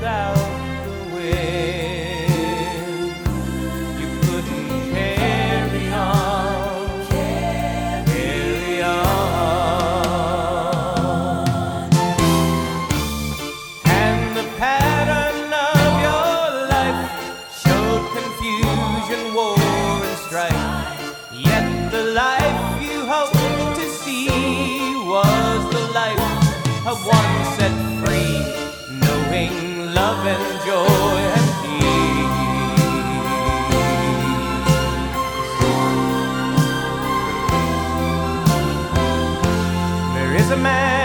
without the wind. You couldn't carry on, carry on. And the pattern of your life showed confusion, war, and strife. Yet the life you hoped to see was the life of one set free, knowing love and joy and peace. There is a man